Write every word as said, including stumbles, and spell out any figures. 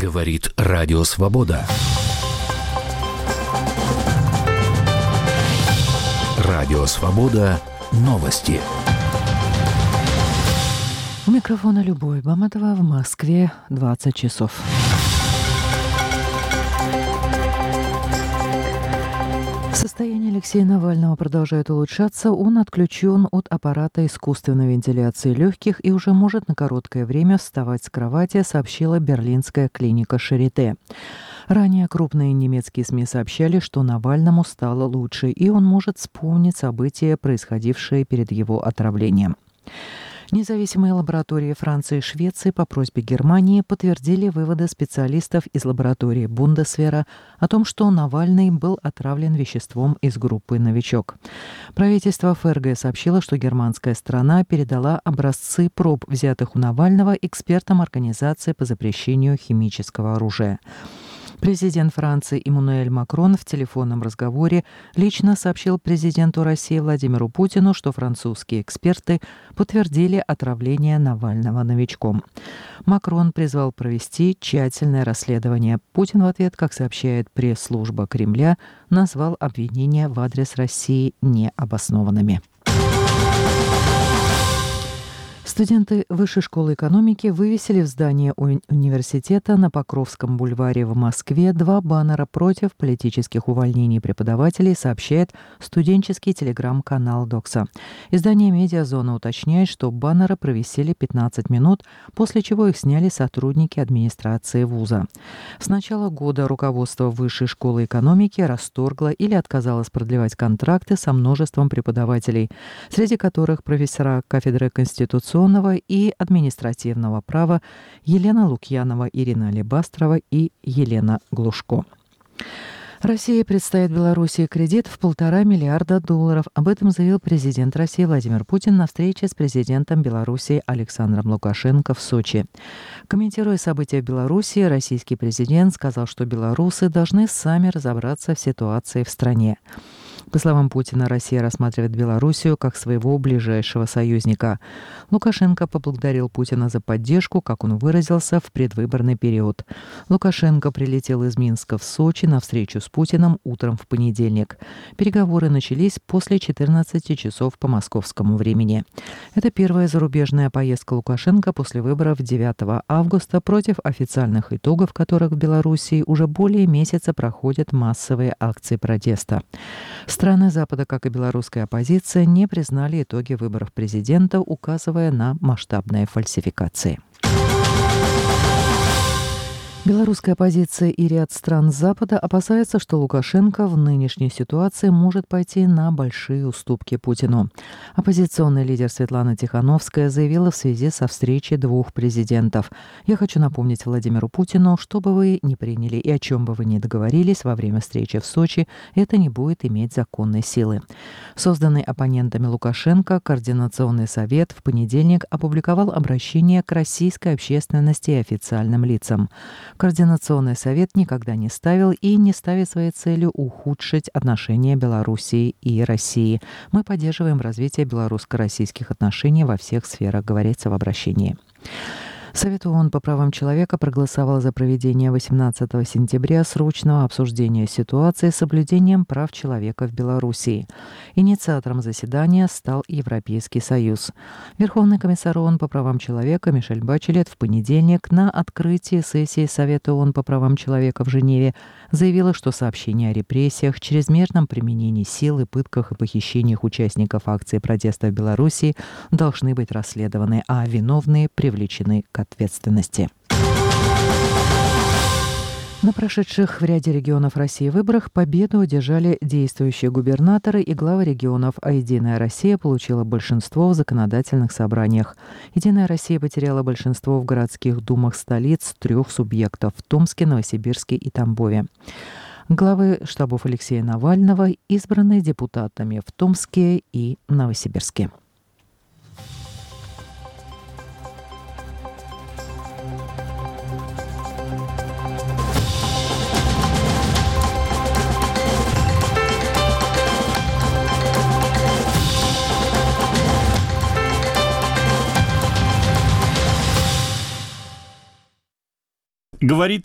Говорит Радио Свобода. Радио Свобода. Новости. У микрофона Любовь Баматова. В Москве двадцать часов. Состояние Алексея Навального продолжает улучшаться. Он отключен от аппарата искусственной вентиляции легких и уже может на короткое время вставать с кровати, сообщила берлинская клиника Шарите. Ранее крупные немецкие СМИ сообщали, что Навальному стало лучше, и он может вспомнить события, происходившие перед его отравлением. Независимые лаборатории Франции и Швеции по просьбе Германии подтвердили выводы специалистов из лаборатории Бундесвера о том, что Навальный был отравлен веществом из группы «Новичок». Правительство ФРГ сообщило, что германская сторона передала образцы проб, взятых у Навального, экспертам Организации по запрещению химического оружия. Президент Франции Эммануэль Макрон в телефонном разговоре лично сообщил президенту России Владимиру Путину, что французские эксперты подтвердили отравление Навального новичком. Макрон призвал провести тщательное расследование. Путин в ответ, как сообщает пресс-служба Кремля, назвал обвинения в адрес России необоснованными. Студенты Высшей школы экономики вывесили в здании уни- университета на Покровском бульваре в Москве два баннера против политических увольнений преподавателей, сообщает студенческий телеграм-канал «Докса». Издание «Медиазона» уточняет, что баннеры провисели пятнадцать минут, после чего их сняли сотрудники администрации вуза. С начала года руководство Высшей школы экономики расторгло или отказалось продлевать контракты со множеством преподавателей, среди которых профессора кафедры конституционного и административного права Елена Лукьянова, Ирина Алебастрова и Елена Глушко. России предстоит Белоруссии кредит в полтора миллиарда долларов. Об этом заявил президент России Владимир Путин на встрече с президентом Белоруссии Александром Лукашенко в Сочи. Комментируя события в Белоруссии, российский президент сказал, что белорусы должны сами разобраться в ситуации в стране. По словам Путина, Россия рассматривает Белоруссию как своего ближайшего союзника. Лукашенко поблагодарил Путина за поддержку, как он выразился, в предвыборный период. Лукашенко прилетел из Минска в Сочи на встречу с Путиным утром в понедельник. Переговоры начались после четырнадцати часов по московскому времени. Это первая зарубежная поездка Лукашенко после выборов девятого августа, против официальных итогов которых в Белоруссии уже более месяца проходят массовые акции протеста. Страны Запада, как и белорусская оппозиция, не признали итоги выборов президента, указывая на масштабные фальсификации. Белорусская оппозиция и ряд стран Запада опасаются, что Лукашенко в нынешней ситуации может пойти на большие уступки Путину. Оппозиционный лидер Светлана Тихановская заявила в связи со встречей двух президентов: «Я хочу напомнить Владимиру Путину, что бы вы ни приняли и о чем бы вы ни договорились во время встречи в Сочи, это не будет иметь законной силы». Созданный оппонентами Лукашенко Координационный совет в понедельник опубликовал обращение к российской общественности и официальным лицам. Координационный совет никогда не ставил и не ставит своей целью ухудшить отношения Белоруссии и России. Мы поддерживаем развитие белорусско-российских отношений во всех сферах, говорится в обращении. Совет ООН по правам человека проголосовал за проведение восемнадцатого сентября срочного обсуждения ситуации с соблюдением прав человека в Белоруссии. Инициатором заседания стал Европейский Союз. Верховный комиссар ООН по правам человека Мишель Бачелет в понедельник на открытии сессии Совета ООН по правам человека в Женеве заявила, что сообщения о репрессиях, чрезмерном применении силы, пытках и похищениях участников акции протеста в Белоруссии должны быть расследованы, а виновные привлечены к ответственности. На прошедших в ряде регионов России выборах победу одержали действующие губернаторы и главы регионов, а «Единая Россия» получила большинство в законодательных собраниях. «Единая Россия» потеряла большинство в городских думах столиц трех субъектов – в Томске, Новосибирске и Тамбове. Главы штабов Алексея Навального избраны депутатами в Томске и Новосибирске. Говорит